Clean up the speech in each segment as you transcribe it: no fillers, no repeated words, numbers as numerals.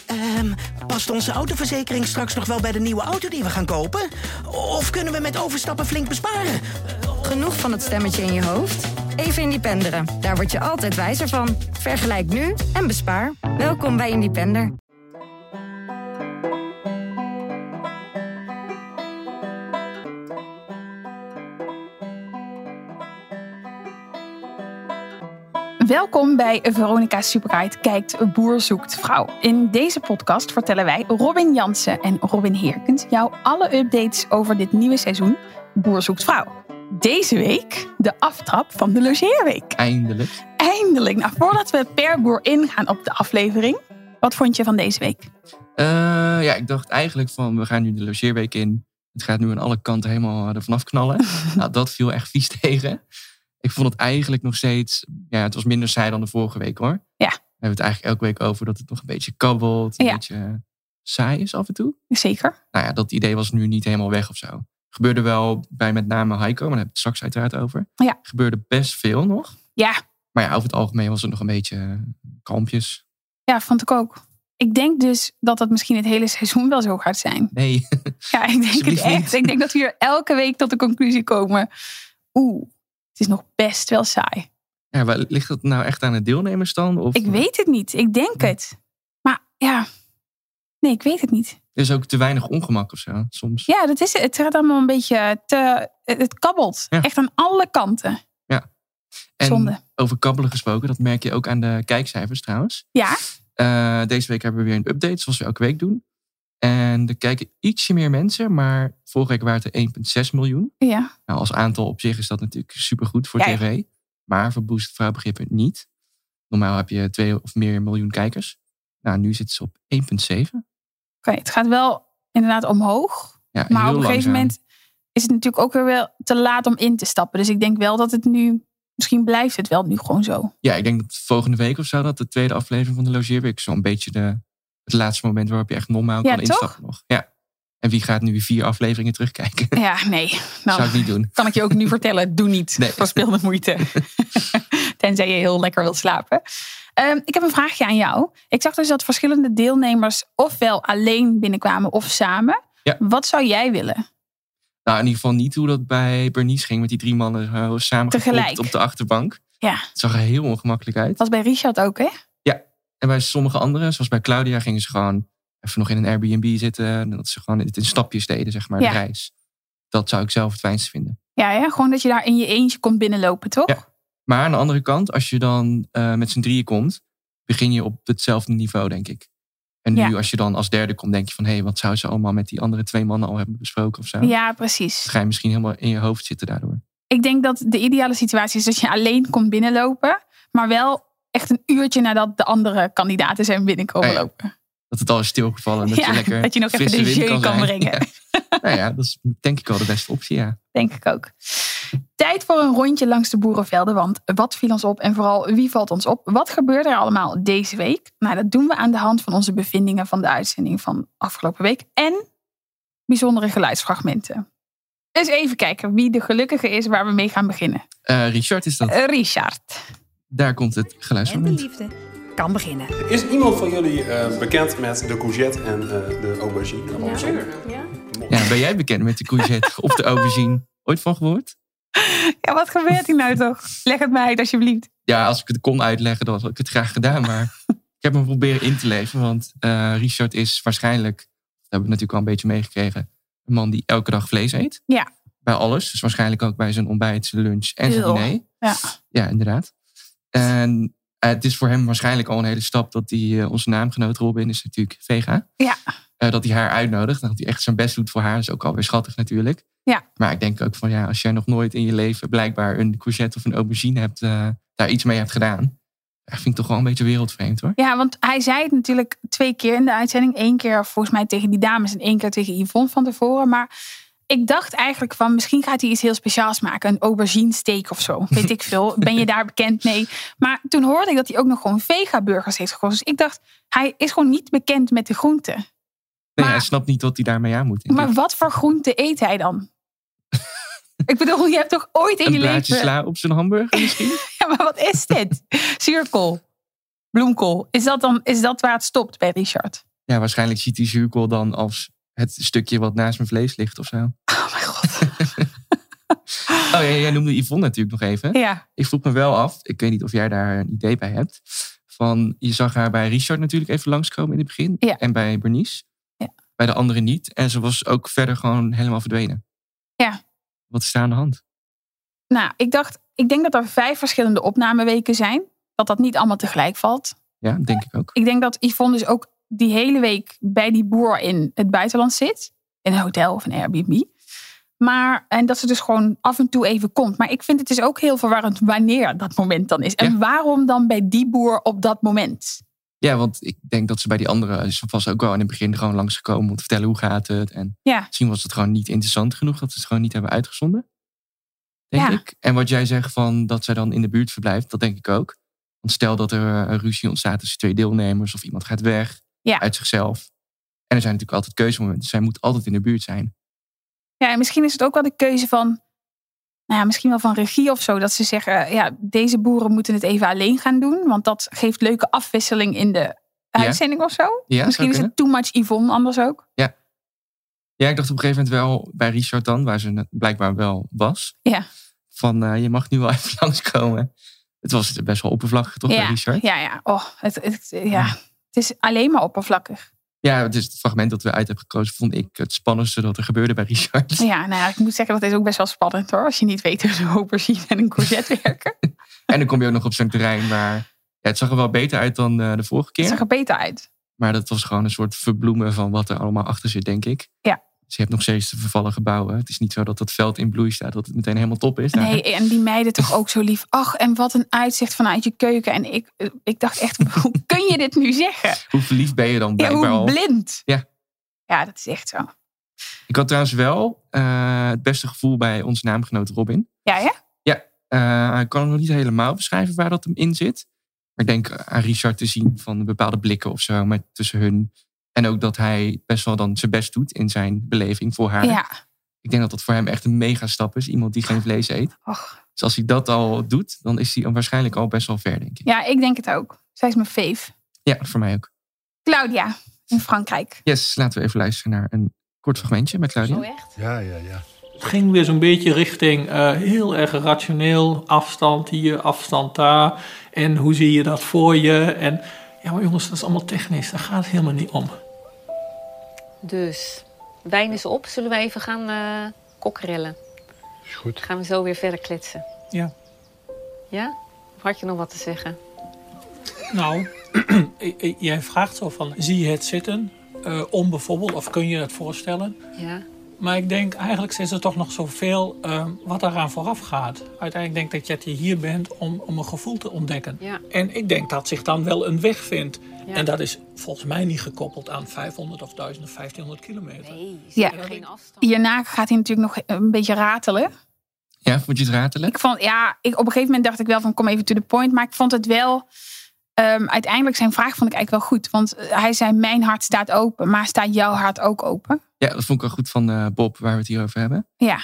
Past onze autoverzekering straks nog wel bij de nieuwe auto die we gaan kopen? Of kunnen we met overstappen flink besparen? Genoeg van het stemmetje in je hoofd? Even Independeren. Daar word je altijd wijzer van. Vergelijk nu en bespaar. Welkom bij Independer. Welkom bij Veronica Superguide kijkt Boer zoekt vrouw. In deze podcast vertellen wij, Robin Jansen en Robin Heerkens, jou alle updates over dit nieuwe seizoen Boer zoekt vrouw. Deze week de aftrap van de logeerweek. Eindelijk. Nou, voordat we per boer ingaan op de aflevering, wat vond je van deze week? Ik dacht eigenlijk van, we gaan nu de logeerweek in. Het gaat nu aan alle kanten helemaal ervan afknallen. Nou, dat viel echt vies tegen. Ik vond het eigenlijk nog steeds... Ja, het was minder saai dan de vorige week, hoor. Ja. We hebben het eigenlijk elke week over dat het nog een beetje kabbelt. Een beetje saai is af en toe. Zeker. Nou ja, dat idee was nu niet helemaal weg of zo. Gebeurde wel bij met name Heiko, maar daar heb ik het straks uiteraard over. Ja. Gebeurde best veel nog. Ja. Maar ja, over het algemeen was het nog een beetje kalmpjes. Ja, vond ik ook. Ik denk dus dat het misschien het hele seizoen wel zo gaat zijn. Nee. Ja, ik denk het echt. Niet. Ik denk dat we hier elke week tot de conclusie komen. Het is nog best wel saai. Ja, maar ligt dat nou echt aan de deelnemers dan? Of? Ik weet het niet. Ik denk het. Maar ja, nee, ik weet het niet. Er is ook te weinig ongemak of zo, soms. Ja, dat is het. Het gaat allemaal een beetje te... Het kabbelt. Ja. Echt aan alle kanten. Ja. En zonde. Over kabbelen gesproken, dat merk je ook aan de kijkcijfers trouwens. Ja. Deze week hebben we weer een update, zoals we elke week doen. En er kijken ietsje meer mensen, maar vorige week waren het er 1,6 miljoen. Ja. Nou, als aantal op zich is dat natuurlijk supergoed voor tv. Maar voor Boost Vrouwbegrippen niet. Normaal heb je 2 of meer miljoen kijkers. Nou, nu zitten ze op 1,7. Oké, het gaat wel inderdaad omhoog. Ja, maar op een gegeven moment is het natuurlijk ook weer wel te laat om in te stappen. Dus ik denk wel dat het nu... Misschien blijft het wel nu gewoon zo. Ja, ik denk dat volgende week of zo, dat de tweede aflevering van de logeerweek zo'n beetje het laatste moment waarop je echt normaal kan instappen nog. Ja. En wie gaat nu 4 afleveringen terugkijken? Ja, nee. Zou ik niet doen. Kan ik je ook nu vertellen, doe niet. Nee. Verspil de moeite. Tenzij je heel lekker wilt slapen. Ik heb een vraagje aan jou. Ik zag dus dat verschillende deelnemers ofwel alleen binnenkwamen of samen. Ja. Wat zou jij willen? Nou, in ieder geval niet hoe dat bij Bernice ging met die 3 mannen samen gepropt op de achterbank. Ja. Het zag er heel ongemakkelijk uit. Dat was bij Richard ook, hè? Ja. En bij sommige anderen, zoals bij Claudia, gingen ze gewoon even nog in een Airbnb zitten. En dat ze gewoon het in stapjes deden, zeg maar, de reis. Dat zou ik zelf het fijnste vinden. Ja, gewoon dat je daar in je eentje komt binnenlopen, toch? Ja. Maar aan de andere kant, als je dan met z'n drieën komt, begin je op hetzelfde niveau, denk ik. En nu als je dan als derde komt, denk je van... hé, wat zou ze allemaal met die andere 2 mannen al hebben besproken of zo? Ja, precies. Dan ga je misschien helemaal in je hoofd zitten daardoor. Ik denk dat de ideale situatie is dat je alleen komt binnenlopen. Maar wel echt een uurtje nadat de andere kandidaten zijn binnenkomen lopen. Dat het al is stilgevallen. Dat je lekker dat je nog even de jeu kan brengen. Ja. Nou ja, dat is denk ik wel de beste optie, ja. Denk ik ook. Tijd voor een rondje langs de boerenvelden. Want wat viel ons op en vooral wie valt ons op? Wat gebeurt er allemaal deze week? Nou, dat doen we aan de hand van onze bevindingen van de uitzending van afgelopen week. En bijzondere geluidsfragmenten. Dus even kijken wie de gelukkige is waar we mee gaan beginnen. Richard is dat. Richard. Daar komt het geluidsfragment. En de liefde kan beginnen. Is iemand van jullie bekend met de courgette en de aubergine? Ja, ben jij bekend met de courgette of de aubergine? Ooit van gehoord? Ja, wat gebeurt hier nou toch? Leg het mij uit alsjeblieft. Ja, als ik het kon uitleggen, dan had ik het graag gedaan. Maar ik heb me proberen in te leven. Want Richard is waarschijnlijk, dat hebben we natuurlijk al een beetje meegekregen, een man die elke dag vlees eet. Ja. Bij alles. Dus waarschijnlijk ook bij zijn ontbijt, zijn lunch en zijn diner. Ja, inderdaad. En het is voor hem waarschijnlijk al een hele stap dat hij, onze naamgenoot Robin is natuurlijk vega. Ja. Dat hij haar uitnodigt. Dat hij echt zijn best doet voor haar. Dat is ook alweer schattig natuurlijk. Ja. Maar ik denk ook van als jij nog nooit in je leven blijkbaar een courgette of een aubergine hebt, daar iets mee hebt gedaan. Dat vind ik toch wel een beetje wereldvreemd, hoor. Ja, want hij zei het natuurlijk 2 keer in de uitzending. 1 keer volgens mij tegen die dames en 1 keer tegen Yvonne van tevoren. Maar ik dacht eigenlijk van misschien gaat hij iets heel speciaals maken. Een aubergine steak of zo. Weet ik veel. Ben je daar bekend mee? Maar toen hoorde ik dat hij ook nog gewoon vega-burgers heeft gekozen. Dus ik dacht, hij is gewoon niet bekend met de groenten. Nee, hij snapt niet wat hij daarmee aan moet. Maar wat voor groenten eet hij dan? Ik bedoel, je hebt toch ooit in je leven... Een blaadje sla op zijn hamburger misschien? Ja, maar wat is dit? Zuurkool, bloemkool. Is dat waar het stopt bij Richard? Ja, waarschijnlijk ziet die zuurkool dan als het stukje wat naast mijn vlees ligt of zo. Oh mijn god. Oh ja, jij noemde Yvonne natuurlijk nog even. Ja. Ik vroeg me wel af, ik weet niet of jij daar een idee bij hebt. Je zag haar bij Richard natuurlijk even langskomen in het begin. Ja. En bij Bernice. Ja. Bij de anderen niet. En ze was ook verder gewoon helemaal verdwenen. Ja. Wat is er aan de hand? Nou, ik denk dat er 5 verschillende opnameweken zijn. Dat niet allemaal tegelijk valt. Ja, denk ik ook. Ik denk dat Yvonne dus ook die hele week bij die boer in het buitenland zit. In een hotel of een Airbnb. En dat ze dus gewoon af en toe even komt. Maar ik vind het dus ook heel verwarrend wanneer dat moment dan is. En Ja. waarom dan bij die boer op dat moment? Ja, want ik denk dat ze bij die anderen... Ze was ook wel in het begin gewoon langsgekomen om te vertellen hoe gaat het. En Ja. misschien was het gewoon niet interessant genoeg dat ze het gewoon niet hebben uitgezonden. Denk Ja. ik. En wat jij zegt van dat zij dan in de buurt verblijft, dat denk ik ook. Want stel dat er een ruzie ontstaat tussen 2 deelnemers of iemand gaat weg uit zichzelf. En er zijn natuurlijk altijd keuzemomenten. Zij moet altijd in de buurt zijn. Ja, en misschien is het ook wel de keuze van... Nou ja, misschien wel van regie of zo. Dat ze zeggen, ja, deze boeren moeten het even alleen gaan doen. Want dat geeft leuke afwisseling in de uitzending of zo. Ja, misschien is het too much Yvonne anders ook. Ja. Ja, ik dacht op een gegeven moment wel bij Richard dan, waar ze blijkbaar wel was. Ja. Van, je mag nu wel even langskomen. Het was best wel oppervlakkig toch bij Richard? Ja. Oh, het is alleen maar oppervlakkig. Ja, dus het fragment dat we uit hebben gekozen vond ik het spannendste dat er gebeurde bij Richard. Ja, nou ja, ik moet zeggen dat is ook best wel spannend hoor. Als je niet weet hoe zo'n aubergine en een courgette werken. En dan kom je ook nog op zo'n terrein waar... Ja, het zag er wel beter uit dan de vorige keer. Het zag er beter uit. Maar dat was gewoon een soort verbloemen van wat er allemaal achter zit, denk ik. Ja. Dus je hebt nog steeds de vervallen gebouwen. Het is niet zo dat het veld in bloei staat, dat het meteen helemaal top is. Nee, en die meiden toch ook zo lief. Ach, en wat een uitzicht vanuit je keuken. En ik dacht echt, hoe kun je dit nu zeggen? Hoe verliefd ben je dan blijkbaar hoe al? blind. Ja, dat is echt zo. Ik had trouwens wel het beste gevoel bij onze naamgenoot Robin. Ja? Ja, ik kan het nog niet helemaal beschrijven waar dat hem in zit. Maar ik denk aan Richard te zien van bepaalde blikken of zo tussen hun. En ook dat hij best wel dan zijn best doet in zijn beleving voor haar. Ja. Ik denk dat dat voor hem echt een mega stap is. Iemand die geen vlees eet. Och. Dus als hij dat al doet, dan is hij waarschijnlijk al best wel ver, denk ik. Ja, ik denk het ook. Zij is mijn fave. Ja, voor mij ook. Claudia in Frankrijk. Yes, laten we even luisteren naar een kort fragmentje met Claudia. Zo echt? Ja. Het ging weer zo'n beetje richting heel erg rationeel. Afstand hier, afstand daar. En hoe zie je dat voor je? En ja, maar jongens, dat is allemaal technisch. Daar gaat het helemaal niet om. Dus, wijn is op. Zullen we even gaan kokkerellen? Is goed. Dan gaan we zo weer verder kletsen. Ja. Ja? Of had je nog wat te zeggen? Nou, jij vraagt zo van, zie je het zitten? Onbijvoorbeeld, of kun je het voorstellen? Ja. Maar ik denk, eigenlijk is er toch nog zoveel wat eraan vooraf gaat. Uiteindelijk denk ik dat je hier bent om een gevoel te ontdekken. Ja. En ik denk dat zich dan wel een weg vindt. Ja. En dat is volgens mij niet gekoppeld aan 500 of 1000 of 1500 kilometer. Nee, Ja. geen afstand. Hierna gaat hij natuurlijk nog een beetje ratelen. Ja, vond je het ratelen? Op een gegeven moment dacht ik wel van kom even to the point. Maar ik vond het wel... uiteindelijk zijn vraag vond ik eigenlijk wel goed. Want hij zei mijn hart staat open. Maar staat jouw hart ook open? Ja, dat vond ik wel goed van Bob, waar we het hier over hebben. Ja.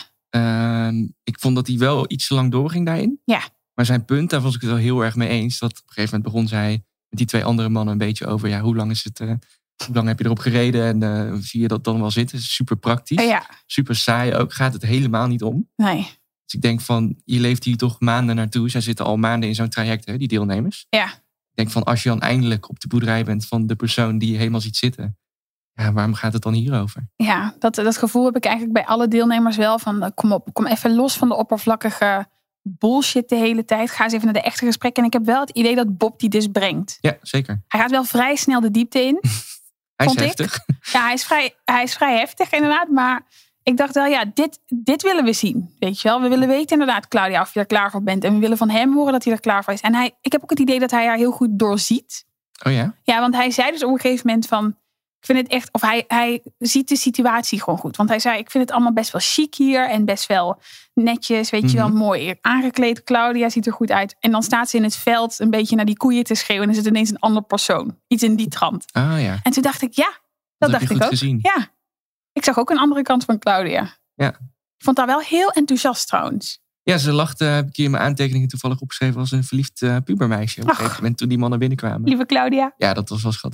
Ik vond dat hij wel iets te lang doorging daarin. Ja. Maar zijn punt, daar was ik het wel heel erg mee eens. Dat op een gegeven moment begon zij met die 2 andere mannen een beetje over... Ja, hoe lang is het? Hoe lang heb je erop gereden? En zie je dat dan wel zitten? Super praktisch. Ja. Super saai ook. Gaat het helemaal niet om. Nee. Dus ik denk van, je leeft hier toch maanden naartoe. Zij zitten al maanden in zo'n traject, hè, die deelnemers. Ja. Ik denk van, als je dan eindelijk op de boerderij bent van de persoon die je helemaal ziet zitten. Ja, waarom gaat het dan hierover? Ja, dat gevoel heb ik eigenlijk bij alle deelnemers wel. Van kom op, kom even los van de oppervlakkige bullshit de hele tijd. Ga eens even naar de echte gesprekken. En ik heb wel het idee dat Bob die dus brengt. Ja, zeker. Hij gaat wel vrij snel de diepte in. Hij is vond ik. heftig. Ja, hij is vrij heftig inderdaad. Maar ik dacht wel, ja, dit willen we zien. Weet je wel, we willen weten inderdaad, Claudia, of je er klaar voor bent. En we willen van hem horen dat hij er klaar voor is. En ik heb ook het idee dat hij haar heel goed doorziet. Oh ja? Ja, want hij zei dus op een gegeven moment van... Ik vind het echt, of hij ziet de situatie gewoon goed. Want hij zei, ik vind het allemaal best wel chic hier. En best wel netjes, weet je wel, mooi aangekleed. Claudia ziet er goed uit. En dan staat ze in het veld een beetje naar die koeien te schreeuwen. En is het ineens een andere persoon. Iets in die trant. Ah ja. En toen dacht ik, ja, dat dacht heb je ik goed ook. gezien. Ja, ik zag ook een andere kant van Claudia. Ja. Ik vond haar wel heel enthousiast trouwens. Ja, ze lachte, heb ik hier in mijn aantekeningen toevallig opgeschreven als een verliefd pubermeisje. Op een gegeven moment toen die mannen binnenkwamen. Lieve Claudia. Ja, dat was wel schattig.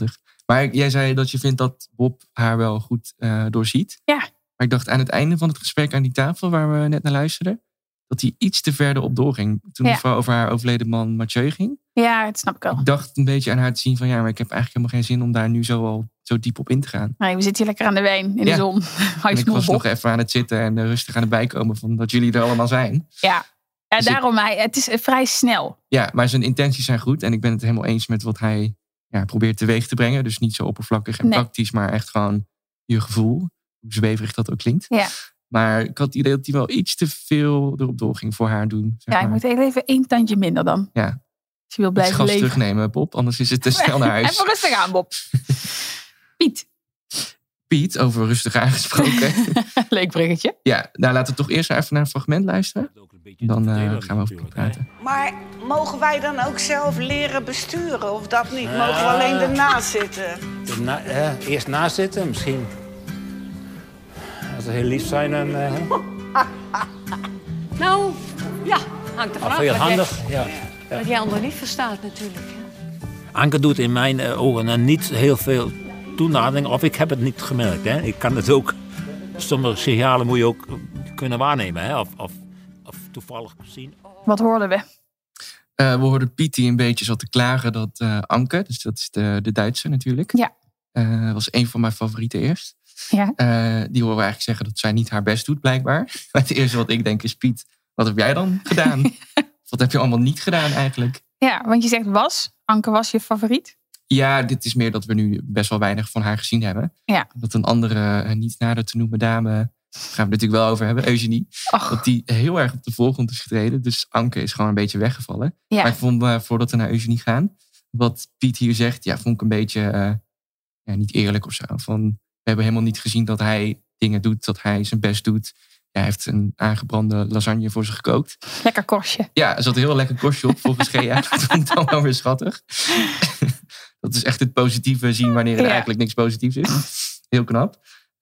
Maar jij zei dat je vindt dat Bob haar wel goed doorziet. Ja. Maar ik dacht aan het einde van het gesprek aan die tafel waar we net naar luisterden, dat hij iets te verder op doorging. Toen het vooral over haar overleden man Mathieu ging. Ja, dat snap ik wel. Ik dacht een beetje aan haar te zien van maar ik heb eigenlijk helemaal geen zin om daar nu zo diep op in te gaan. Nee, we zitten hier lekker aan de wijn in de zon. En ik was nog even aan het zitten en rustig aan het bijkomen van dat jullie er allemaal zijn. Ja, dus daarom het is vrij snel. Ja, maar zijn intenties zijn goed en ik ben het helemaal eens met wat hij probeert teweeg te brengen. Dus niet zo oppervlakkig en praktisch, maar echt gewoon je gevoel. Hoe zweverig dat ook klinkt. Ja. Maar ik had het idee dat hij wel iets te veel erop doorging voor haar doen. Zeg maar. Je moet even 1 tandje minder dan. Ja. Als je wil blijven gas leven. terugnemen, Bob. Anders is het te snel naar huis. Even rustig aan, Bob. Piet, over rustig aangesproken. Leuk bruggetje. Ja, nou laten we toch eerst even naar een fragment luisteren. Dan gaan we over Piet praten. Maar mogen wij dan ook zelf leren besturen of dat niet? Mogen we alleen ernaast zitten? Eerst naast zitten, misschien. Als ze heel lief zijn, dan... Nou, ja, hangt er vanaf. Heel handig, Wat jij ander niet verstaat natuurlijk. Anke doet in mijn ogen niet heel veel toenadering, of ik heb het niet gemerkt. Hè. Ik kan het ook, sommige signalen moet je ook kunnen waarnemen, hè. Of toevallig zien. Wat hoorden we? We hoorden Piet die een beetje zat te klagen dat Anke, dus dat is de Duitser natuurlijk. Ja. Was een van mijn favorieten eerst. Ja. Die horen we eigenlijk zeggen dat zij niet haar best doet, blijkbaar. Maar het eerste wat ik denk is, Piet, wat heb jij dan gedaan? Wat heb je allemaal niet gedaan eigenlijk? Ja, want je zegt Anke was je favoriet? Ja, dit is meer dat we nu best wel weinig van haar gezien hebben. Ja. Dat een andere, niet nader te noemen dame, daar gaan we het natuurlijk wel over hebben, Eugenie. Dat die heel erg op de voorgrond is getreden. Dus Anke is gewoon een beetje weggevallen. Ja. Maar ik vond, voordat we naar Eugenie gaan, wat Piet hier zegt, vond ik een beetje niet eerlijk of zo. Van, we hebben helemaal niet gezien dat hij dingen doet, dat hij zijn best doet. Hij heeft een aangebrande lasagne voor ze gekookt. Lekker korstje. Ja, er zat een heel lekker korstje op volgens Gea. Dat vond ik dan wel weer schattig. Dat is echt het positieve zien wanneer er eigenlijk niks positiefs is. Heel knap.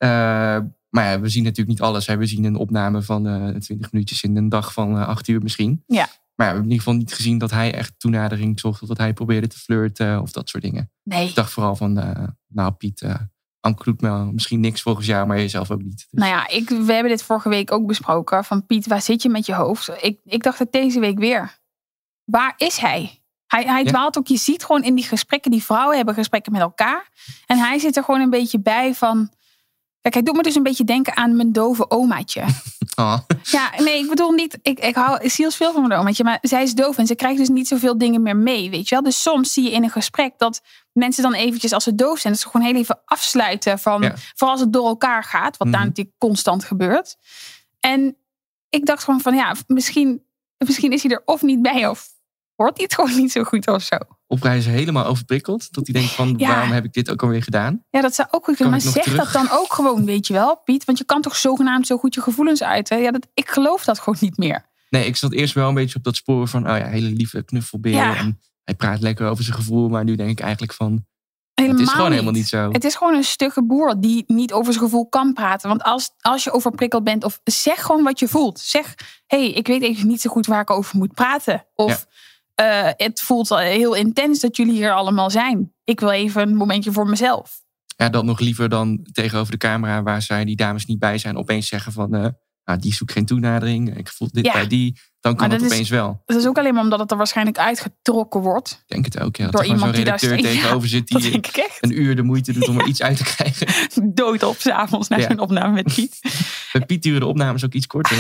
Maar we zien natuurlijk niet alles. We zien een opname van 20 minuutjes in een dag van 8 uur misschien. Ja. Maar we hebben in ieder geval niet gezien dat hij echt toenadering zocht. Of dat hij probeerde te flirten of dat soort dingen. Nee. Ik dacht vooral van, Piet, Anke doet misschien niks volgens jou, maar jezelf ook niet. Dus. Nou ja, we hebben dit vorige week ook besproken. Van Piet, waar zit je met je hoofd? Ik dacht het deze week weer. Waar is hij? Hij dwaalt ook. Je ziet gewoon in die gesprekken, die vrouwen hebben gesprekken met elkaar. En hij zit er gewoon een beetje bij van... Kijk, hij doet me dus een beetje denken aan mijn dove omaatje. Oh. Ja, nee, ik bedoel niet... Ik hou zielsveel van mijn omaatje, maar zij is doof en ze krijgt dus niet zoveel dingen meer mee, weet je wel. Dus soms zie je in een gesprek dat mensen dan eventjes, als ze doof zijn, dat ze gewoon heel even afsluiten van... Vooral als het door elkaar gaat, wat daar natuurlijk constant gebeurt. En ik dacht gewoon van, misschien is hij er of niet bij of hoort hij het gewoon niet zo goed of zo. Of hij is helemaal overprikkeld. Dat hij denkt van, waarom heb ik dit ook alweer gedaan? Ja, dat zou ook goed kunnen. Maar zeg dat dan ook gewoon, weet je wel, Piet. Want je kan toch zogenaamd zo goed je gevoelens uiten. Ja, ik geloof dat gewoon niet meer. Nee, ik zat eerst wel een beetje op dat spoor van, hele lieve knuffelbeer. Ja. En hij praat lekker over zijn gevoel. Maar nu denk ik eigenlijk van, het is gewoon helemaal niet zo. Het is gewoon een stugge boer die niet over zijn gevoel kan praten. Want als je overprikkeld bent, of zeg gewoon wat je voelt. Zeg, ik weet even niet zo goed waar ik over moet praten. Of... het voelt heel intens dat jullie hier allemaal zijn. Ik wil even een momentje voor mezelf. Ja, dat nog liever dan tegenover de camera, waar zij die dames niet bij zijn, opeens zeggen van, die zoekt geen toenadering. Ik voel dit bij die. Dan kan het opeens wel. Dat is ook alleen maar omdat het er waarschijnlijk uitgetrokken wordt. Ik denk het ook, ja. Door er iemand zo'n redacteur die tegenover zit die een uur de moeite doet om er iets uit te krijgen. Dood op 's avonds na zo'n opname met Piet. Bij Piet duren de opnames ook iets korter.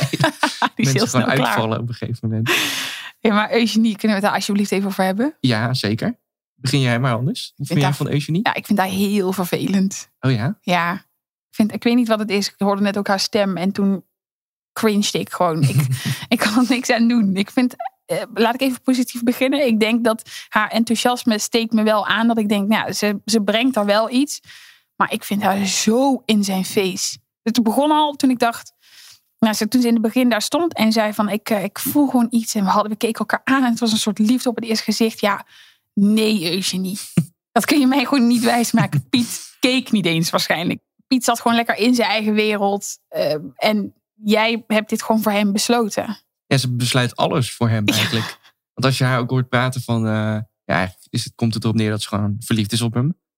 Die mensen gewoon uitvallen klaar. op een gegeven moment. Ja, maar Eugenie, kunnen we het daar alsjeblieft even over hebben? Ja, zeker. Begin jij maar anders. Wat vind jij van Eugenie? Ja, ik vind haar heel vervelend. Oh ja? Ja. Ik weet niet wat het is. Ik hoorde net ook haar stem en toen cringed ik gewoon. Ik kan er niks aan doen. Ik vind, laat ik even positief beginnen. Ik denk dat haar enthousiasme steekt me wel aan. Dat ik denk, ze brengt er wel iets. Maar ik vind haar zo in zijn face. Het begon al toen ik dacht... toen ze in het begin daar stond en zei van... Ik voel gewoon iets. En we keken elkaar aan. En het was een soort liefde op het eerste gezicht. Ja, nee Eugenie. Dat kun je mij gewoon niet wijsmaken. Piet keek niet eens waarschijnlijk. Piet zat gewoon lekker in zijn eigen wereld. En jij hebt dit gewoon voor hem besloten. Ja, ze besluit alles voor hem eigenlijk. Want als je haar ook hoort praten van... komt het erop neer dat ze gewoon verliefd is op hem.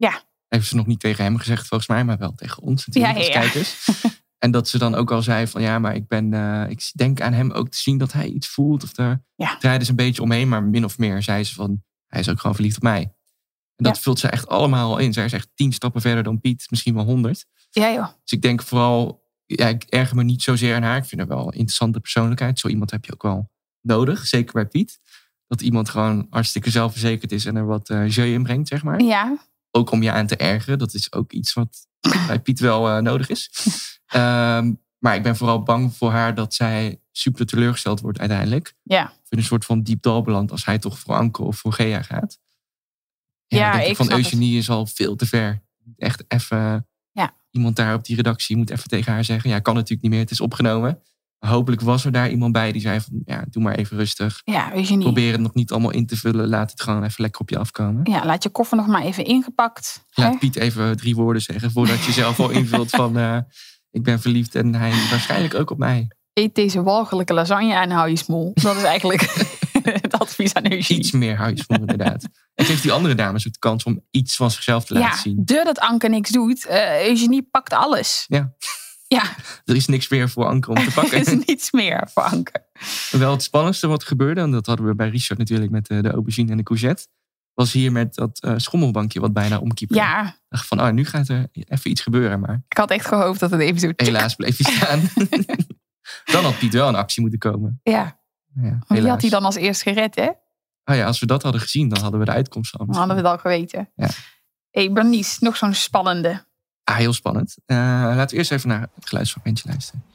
Ja. Heeft ze nog niet tegen hem gezegd volgens mij, maar wel tegen ons natuurlijk als kijkers. En dat ze dan ook al zei van ja, maar ik denk aan hem ook te zien dat hij iets voelt. Of daar draaide ze een beetje omheen, maar min of meer zei ze van hij is ook gewoon verliefd op mij. En dat vult ze echt allemaal in. Zij is echt 10 stappen verder dan Piet, misschien wel 100. Ja joh. Dus ik denk vooral, ik erger me niet zozeer aan haar. Ik vind haar wel een interessante persoonlijkheid. Zo iemand heb je ook wel nodig, zeker bij Piet. Dat iemand gewoon hartstikke zelfverzekerd is en er wat jeu in brengt, zeg maar. Ja. Ook om je aan te ergeren. Dat is ook iets wat bij Piet wel nodig is. Maar ik ben vooral bang voor haar dat zij super teleurgesteld wordt uiteindelijk. Ja. Of in een soort van diep dal belandt als hij toch voor Anke of voor Gea gaat. Ja, ik van Eugenie is al veel te ver. Echt even iemand daar op die redactie moet even tegen haar zeggen. Ja, kan natuurlijk niet meer, het is opgenomen. Hopelijk was er daar iemand bij die zei van ja, doe maar even rustig. Ja, Eugenie. Probeer het nog niet allemaal in te vullen. Laat het gewoon even lekker op je afkomen. Ja, laat je koffer nog maar even ingepakt. Laat Piet even 3 woorden zeggen voordat je zelf al invult van ik ben verliefd en hij waarschijnlijk ook op mij. Eet deze walgelijke lasagne en hou je smoel. Dat is eigenlijk het advies aan Eugenie. Iets meer hou je smoel inderdaad. En geeft die andere dames ook de kans om iets van zichzelf te laten zien. Doordat Anke niks doet, Eugenie pakt alles. Ja. Ja. Er is niks meer voor Anke om te pakken. Er is niets meer voor Anke. Wel het spannendste wat gebeurde, en dat hadden we bij Richard natuurlijk met de aubergine en de courgette, was hier met dat schommelbankje wat bijna omkiepte. Ja. Ik dacht van, nu gaat er even iets gebeuren. Maar ik had echt gehoopt dat het even zo... Helaas bleef hij staan. Dan had Piet wel in actie moeten komen. Ja. Wie had hij dan als eerst gered, hè? Oh ja, als we dat hadden gezien, dan hadden we de uitkomst al. Dan hadden we het al geweten. Ja. Hey, Bernice, nog zo'n spannende. Heel spannend. Laten we eerst even naar het geluidsfragmentje luisteren.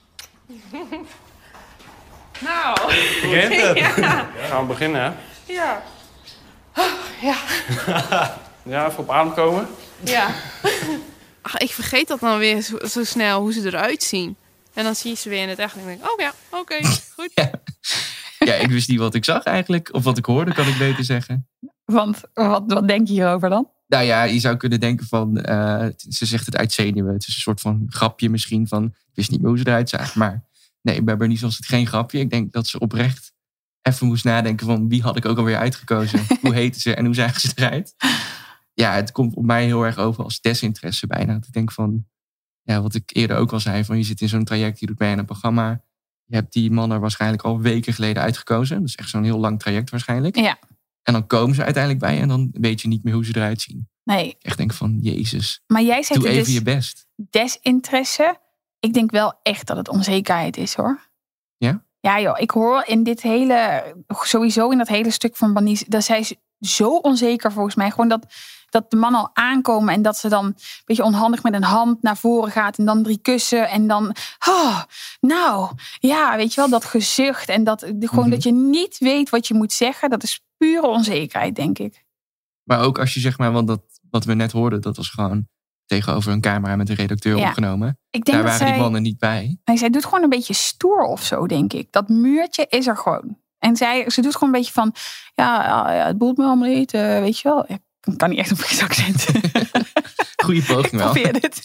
Nou. Begint het? Ja. Gaan we beginnen, hè? Ja. Ja. Ja, even op adem komen. Ja. Ach, ik vergeet dat dan weer zo snel, hoe ze eruit zien. En dan zie je ze weer in het echt en denk ik, oh ja, oké, goed. Ja, ik wist niet wat ik zag eigenlijk. Of wat ik hoorde, kan ik beter zeggen. Want wat denk je hierover dan? Nou ja, je zou kunnen denken van, ze zegt het uit zenuwen. Het is een soort van grapje misschien van, ik wist niet meer hoe ze eruit zagen. Maar nee, bij Bernice was het geen grapje. Ik denk dat ze oprecht even moest nadenken van, wie had ik ook alweer uitgekozen? Hoe heten ze en hoe zagen ze eruit? Ja, het komt op mij heel erg over als desinteresse bijna. Dat ik denk van, ja, wat ik eerder ook al zei, van je zit in zo'n traject, je doet mee aan een programma. Je hebt die man er waarschijnlijk al weken geleden uitgekozen. Dat is echt zo'n heel lang traject waarschijnlijk. Ja. En dan komen ze uiteindelijk bij en dan weet je niet meer hoe ze eruit zien. Nee. Ik echt denk van, Jezus, maar jij zegt doe even dus je best. Desinteresse. Ik denk wel echt dat het onzekerheid is, hoor. Ja? Ja joh, ik hoor in dit hele, sowieso in dat hele stuk van Bernice, dat zij is zo onzeker volgens mij. Gewoon dat de mannen al aankomen en dat ze dan een beetje onhandig met een hand naar voren gaat en dan 3 kussen en dan, nou, ja, weet je wel, dat gezucht en dat gewoon dat je niet weet wat je moet zeggen, dat is pure onzekerheid, denk ik. Maar ook als je zeg maar, want dat wat we net hoorden, dat was gewoon tegenover een camera met een redacteur opgenomen. Ik denk daar waren die mannen niet bij. Nee, zij doet gewoon een beetje stoer of zo, denk ik. Dat muurtje is er gewoon. En ze doet gewoon een beetje van, ja het boeit me allemaal niet, weet je wel. Ik kan niet echt een Fries accent. Goeie poging wel. Probeer dit.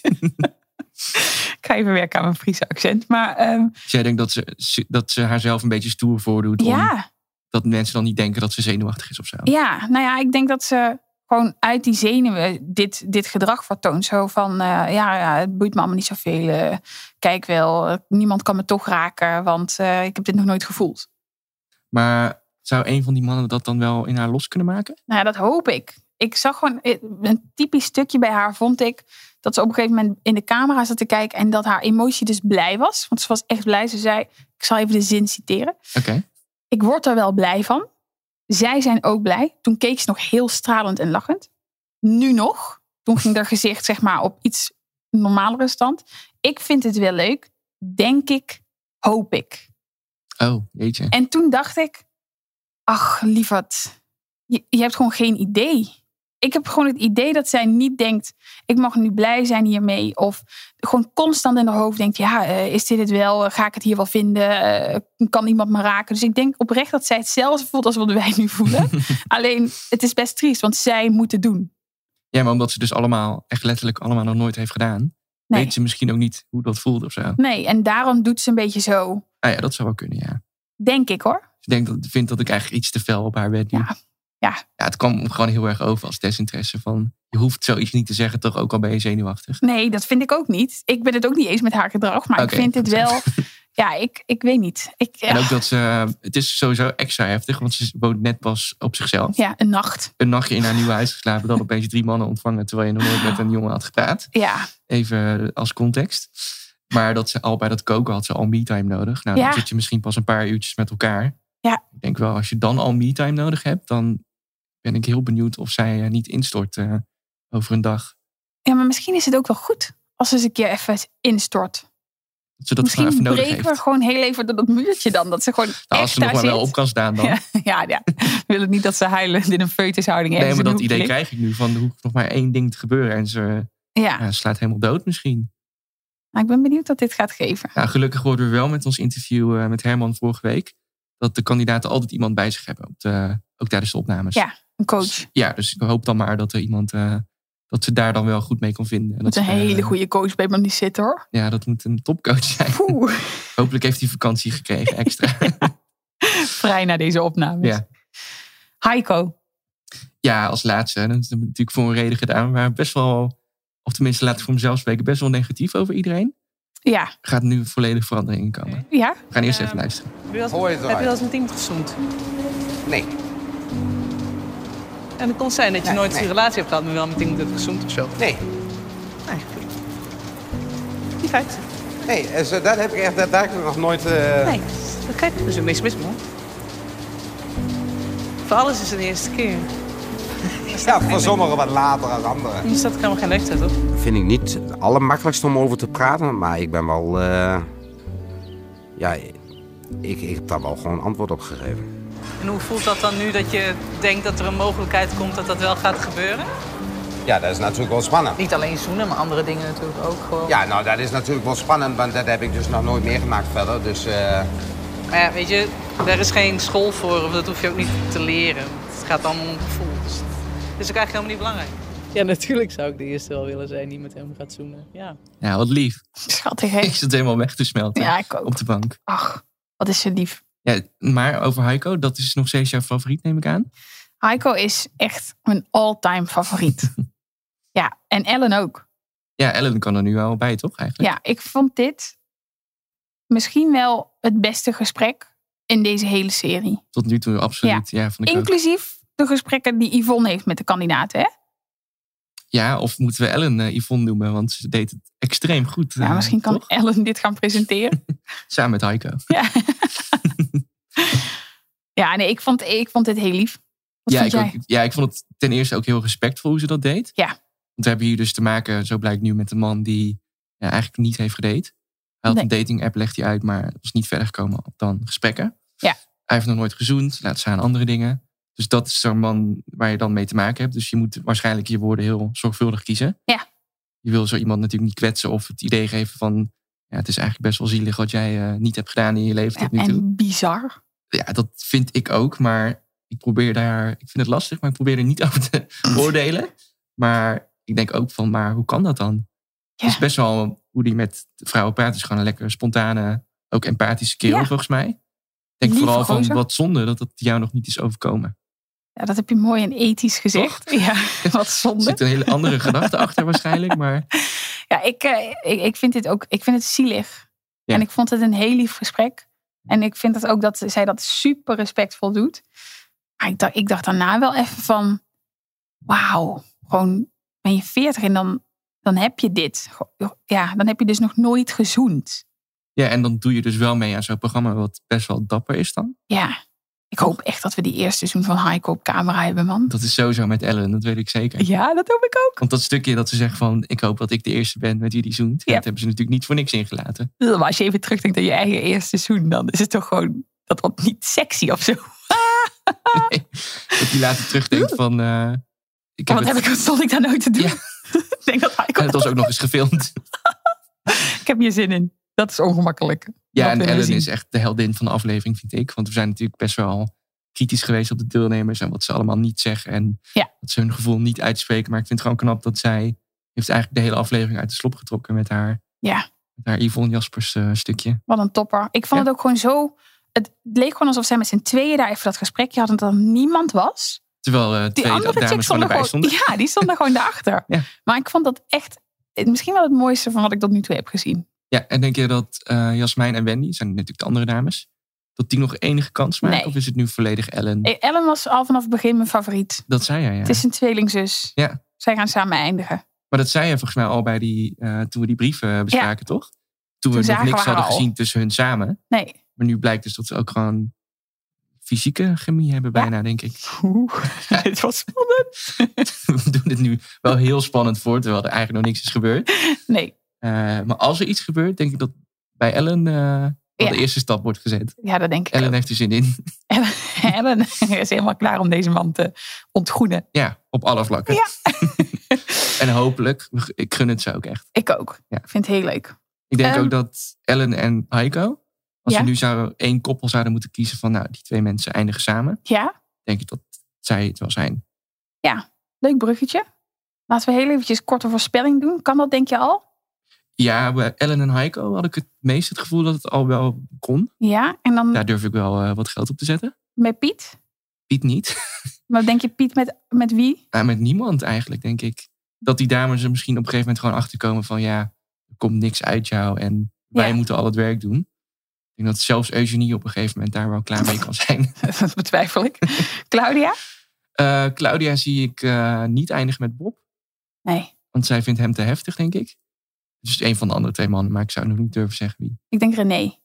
Ik ga even werken aan mijn Friese accent. Maar, dus jij denkt dat ze haarzelf een beetje stoer voordoet. Ja. Dat mensen dan niet denken dat ze zenuwachtig is of zo. Ja, nou ja, ik denk dat ze gewoon uit die zenuwen dit gedrag vertoont. Zo van, het boeit me allemaal niet zoveel. Kijk wel, niemand kan me toch raken, want ik heb dit nog nooit gevoeld. Maar zou een van die mannen dat dan wel in haar los kunnen maken? Nou ja, dat hoop ik. Ik zag gewoon een typisch stukje bij haar, vond ik, dat ze op een gegeven moment in de camera zat te kijken en dat haar emotie dus blij was. Want ze was echt blij. Ze zei, ik zal even de zin citeren. Oké. Ik word er wel blij van. Zij zijn ook blij. Toen keek ze nog heel stralend en lachend. Nu nog. Toen ging haar gezicht zeg maar op iets normalere stand. Ik vind het wel leuk. Denk ik. Hoop ik. Oh, jeetje. En toen dacht ik, ach lieverd, je hebt gewoon geen idee. Ik heb gewoon het idee dat zij niet denkt, ik mag nu blij zijn hiermee. Of gewoon constant in haar hoofd denkt, is dit het wel? Ga ik het hier wel vinden? Kan iemand me raken? Dus ik denk oprecht dat zij hetzelfde voelt als wat wij nu voelen. Alleen, het is best triest, want zij moet het doen. Ja, maar omdat ze dus allemaal, echt letterlijk allemaal nog nooit heeft gedaan, weet ze misschien ook niet hoe dat voelt of zo. Nee, en daarom doet ze een beetje zo. Ah ja, dat zou wel kunnen, ja. Denk ik hoor. Ze vindt dat ik eigenlijk iets te fel op haar ben. Ja, het kwam gewoon heel erg over als desinteresse van... je hoeft zoiets niet te zeggen, toch ook al ben je zenuwachtig. Nee, dat vind ik ook niet. Ik ben het ook niet eens met haar gedrag, maar ik vind het wel... Ja, ik weet niet. En ook dat ze... Het is sowieso extra heftig, want ze woont net pas op zichzelf. Ja, een nacht. Een nachtje in haar nieuwe huis geslapen, dan opeens 3 mannen ontvangen... terwijl je nog nooit met een jongen had gepraat. Ja. Even als context. Maar dat ze al bij dat koken had ze al me-time nodig. Nou, dan zit je misschien pas een paar uurtjes met elkaar. Ja. Ik denk wel, als je dan al me-time nodig hebt... dan ben ik heel benieuwd of zij niet instort over een dag. Ja, maar misschien is het ook wel goed als ze eens een keer even instort. Dat ze dat misschien even nodig breken heeft. we gewoon heel even door dat muurtje dan. Dat ze gewoon Als ze nog maar wel op kan staan dan. Ja. We willen niet dat ze huilend in een foetushouding Nee, maar dat idee krijg ik nu. Van er hoeft nog maar 1 ding te gebeuren. En ze slaat helemaal dood misschien. Nou, ik ben benieuwd wat dit gaat geven. Nou, gelukkig hoorden we wel met ons interview met Herman vorige week... dat de kandidaten altijd iemand bij zich hebben. Ook tijdens de opnames. Ja, een coach. Dus ik hoop dan maar dat er iemand... dat ze daar dan wel goed mee kon vinden. Dat een hele goede coach bij me niet zit hoor. Ja, dat moet een topcoach zijn. Hopelijk heeft hij vakantie gekregen extra. Vrij na deze opnames. Ja. Heiko. Ja, als laatste. Dat hebben we natuurlijk voor een reden gedaan. Maar best wel, of tenminste laat ik voor mezelf spreken, best wel negatief over iedereen. Ja. Er gaat nu volledig verandering in komen. Ja. We gaan eerst even luisteren. Heb je wel eens met iemand gezoend? Nee. En het kon zijn dat je nooit een relatie hebt gehad, maar wel met iemand hebt gezoend of zo? Nee. Niet feit. Nee, daar heb ik nog nooit... Nee, dat kijk, er is ook niks mis mee. Voor alles is het de eerste keer. Ja, voor sommigen wat later dan anderen. Je staat ook helemaal geen leeftijd op. Vind ik niet het allermakkelijkste om over te praten, maar ik ben wel... ik heb daar wel gewoon antwoord op gegeven. En hoe voelt dat dan nu dat je denkt dat er een mogelijkheid komt dat dat wel gaat gebeuren? Ja, dat is natuurlijk wel spannend. Niet alleen zoenen, maar andere dingen natuurlijk ook gewoon. Ja, nou dat is natuurlijk wel spannend, want dat heb ik dus nog nooit meegemaakt verder. Dus, Maar ja, weet je, daar is geen school voor, of dat hoef je ook niet te leren. Het gaat allemaal om gevoel. Dus het is ook eigenlijk helemaal niet belangrijk. Ja, natuurlijk zou ik de eerste wel willen zijn die met hem gaat zoenen. Ja, wat lief. Schattig, hè? Ik zit helemaal weg te smelten. Ja, ik ook. Op de bank. Ach, wat is ze lief. Ja, maar over Heiko, dat is nog steeds jouw favoriet, neem ik aan? Heiko is echt mijn all-time favoriet. Ja, en Ellen ook. Ja, Ellen kan er nu wel bij, toch eigenlijk? Ja, ik vond dit misschien wel het beste gesprek in deze hele serie. Tot nu toe, absoluut. Ja, vond ik inclusief de gesprekken die Yvonne heeft met de kandidaten, hè? Ja, of moeten we Ellen Yvonne noemen, want ze deed het extreem goed. Ja, misschien kan toch? Ellen dit gaan presenteren. Samen met Heiko. Ja. Ja, nee, ik vond dit heel lief. Wat vond jij? Ik vond het ten eerste ook heel respectvol hoe ze dat deed. Ja. Want we hebben hier dus te maken, zo blijkt nu, met een man die eigenlijk niet heeft gedate. Hij had een dating app, legt hij uit, maar het was niet verder gekomen dan gesprekken. Ja. Hij heeft nog nooit gezoend, laat staan andere dingen. Dus dat is zo'n man waar je dan mee te maken hebt. Dus je moet waarschijnlijk je woorden heel zorgvuldig kiezen. Ja. Je wil zo iemand natuurlijk niet kwetsen of het idee geven van... Ja, het is eigenlijk best wel zielig wat jij niet hebt gedaan in je leven tot nu toe. En bizar. Ja, dat vind ik ook. Maar ik vind het lastig, maar ik probeer er niet over te oordelen. Maar ik denk ook van, maar hoe kan dat dan? Ja. Het is best wel hoe die met vrouwen praat. Het is gewoon een lekker spontane, ook empathische kerel volgens mij. Ik denk vooral van wat zonde dat jou nog niet is overkomen. Ja, dat heb je mooi en ethisch gezegd. Toch? Ja, wat zonde. Er zit een hele andere gedachte achter waarschijnlijk. Maar... Ja, ik vind dit ook, ik vind het zielig. Ja. En ik vond het een heel lief gesprek. En ik vind het ook dat zij dat super respectvol doet. Maar ik dacht daarna wel even van... Wauw, gewoon ben je 40 en dan heb je dit. Ja, dan heb je dus nog nooit gezoend. Ja, en dan doe je dus wel mee aan zo'n programma wat best wel dapper is dan. Ja, ik hoop echt dat we die eerste seizoen van Heiko op camera hebben, man. Dat is sowieso met Ellen, dat weet ik zeker. Ja, dat hoop ik ook. Want dat stukje dat ze zegt van... ik hoop dat ik de eerste ben met wie die zoent. Ja. Dat hebben ze natuurlijk niet voor niks ingelaten. Maar als je even terugdenkt aan je eigen eerste seizoen... dan is het toch gewoon... dat wordt niet sexy of zo. Nee, dat hij later terugdenkt van... wat stond ik daar nou te doen? Ja. Ik denk dat Heiko... En dat was ook nog eens gefilmd. Ik heb hier zin in. Dat is ongemakkelijk. Ja, en Ellen is echt de heldin van de aflevering, vind ik. Want we zijn natuurlijk best wel kritisch geweest op de deelnemers... en wat ze allemaal niet zeggen. En dat ze hun gevoel niet uitspreken. Maar ik vind het gewoon knap dat zij... heeft eigenlijk de hele aflevering uit de slop getrokken met haar... Ja. Met haar Yvonne Jaspers stukje. Wat een topper. Ik vond het ook gewoon zo... Het leek gewoon alsof zij met z'n tweeën daar even dat gesprekje hadden... en dat er niemand was. Terwijl Die twee andere dames chicks gewoon erbij stonden. Ja, die stonden gewoon daarachter. Ja. Maar ik vond dat echt misschien wel het mooiste van wat ik tot nu toe heb gezien. Ja, en denk je dat Jasmijn en Wendy, zijn natuurlijk de andere dames, dat die nog enige kans maken? Nee. Of is het nu volledig Ellen? Ellen was al vanaf het begin mijn favoriet. Dat zei jij, ja. Het is een tweelingzus. Ja. Zij gaan samen eindigen. Maar dat zei je volgens mij al bij toen we die brieven bespraken, toch? Toen we nog zagen niks we haar hadden al. gezien tussen hun samen. Nee. Maar nu blijkt dus dat ze ook gewoon fysieke chemie hebben bijna, denk ik. Het was spannend. We doen dit nu wel heel spannend voor, terwijl er eigenlijk nog niks is gebeurd. Nee. Maar als er iets gebeurt, denk ik dat bij Ellen wel de eerste stap wordt gezet. Ja, dat denk ik Ellen ook. heeft er zin in. Ellen is helemaal klaar om deze man te ontgroenen. Ja, op alle vlakken. Ja. En hopelijk, ik gun het ze ook echt. Ik ook. Ja. Ik vind het heel leuk. Ik denk ook dat Ellen en Heiko, als Ja? we nu één koppel zouden moeten kiezen van die twee mensen eindigen samen, Ja? denk ik dat zij het wel zijn. Ja. Leuk bruggetje. Laten we heel eventjes korte voorspelling doen. Kan dat, denk je al? Ja, bij Ellen en Heiko had ik het meest het gevoel dat het al wel kon. Ja. En dan Daar durf ik wel wat geld op te zetten. met Piet? Piet niet. Maar denk je Piet met wie? Met niemand eigenlijk, denk ik. Dat die dames er misschien op een gegeven moment gewoon achterkomen van er komt niks uit jou en wij moeten al het werk doen. Ik denk dat zelfs Eugenie op een gegeven moment daar wel klaar mee kan zijn. Dat betwijfel ik. Claudia? Claudia zie ik niet eindigen met Bob. Nee. Want zij vindt hem te heftig, denk ik. Dus een van de andere twee mannen, maar ik zou nog niet durven zeggen wie. Ik denk René.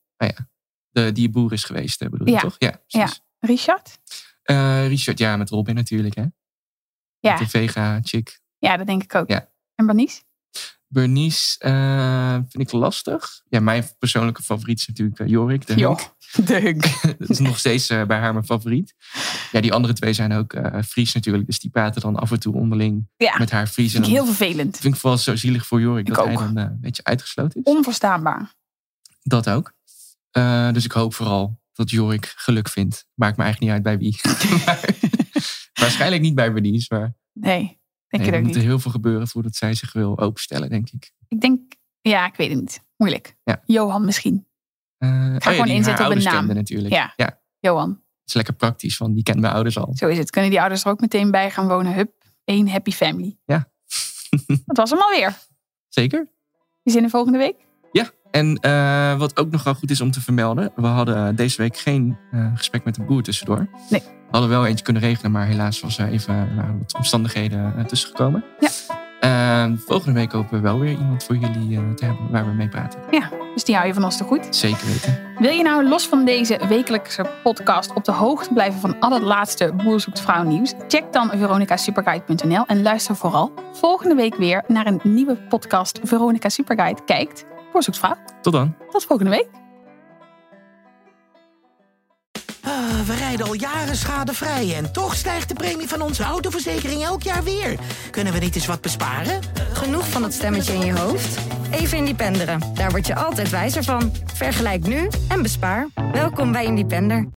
Die boer is geweest, bedoel je toch? Ja, precies. Richard? Richard, met Robin natuurlijk, hè? Ja. Met de vega-chick. Ja, dat denk ik ook. Ja. En Bernice? Bernice vind ik lastig. Ja, mijn persoonlijke favoriet is natuurlijk Jorik. De Hunk. Dat is nog steeds bij haar mijn favoriet. Ja, die andere twee zijn ook Fries natuurlijk. Dus die praten dan af en toe onderling met haar Fries. Vind ik heel vervelend. Vind ik vooral zo zielig voor Jorik Ik dat ook. hij dan een beetje uitgesloten is. Onverstaanbaar. Dat ook. Dus ik hoop vooral dat Jorik geluk vindt. Maakt me eigenlijk niet uit bij wie. Maar waarschijnlijk niet bij Bernice. Maar Nee, denk je er ook moet niet. heel veel gebeuren voordat zij zich wil openstellen, denk ik. Ik denk, ik weet het niet. Moeilijk. Ja. Johan misschien. Ik ga gewoon die inzetten haar op een ouders naam. kende natuurlijk. Ja. Johan. Dat is lekker praktisch, want die kennen mijn ouders al. Zo is het. Kunnen die ouders er ook meteen bij gaan wonen? Hup, 1 happy family. Ja. Dat was hem alweer. Zeker. Je zin in volgende week? Ja, en wat ook nog wel goed is om te vermelden. We hadden deze week geen gesprek met een boer tussendoor. Nee. We hadden wel eentje kunnen regelen, maar helaas was er even wat omstandigheden tussengekomen. Ja. Volgende week hopen we wel weer iemand voor jullie te hebben waar we mee praten. Ja, dus die hou je van ons te goed. Zeker weten. Wil je nou los van deze wekelijkse podcast op de hoogte blijven van al het laatste Boer Zoekt Vrouw nieuws? Check dan veronicasuperguide.nl en luister vooral volgende week weer naar een nieuwe podcast Veronica Superguide kijkt Boer Zoekt Vrouw. Tot dan. Tot volgende week. We rijden al jaren schadevrij en toch stijgt de premie van onze autoverzekering elk jaar weer. Kunnen we niet eens wat besparen? Genoeg van dat stemmetje in je hoofd? Even Independeren. Daar word je altijd wijzer van. Vergelijk nu en bespaar. Welkom bij Independer.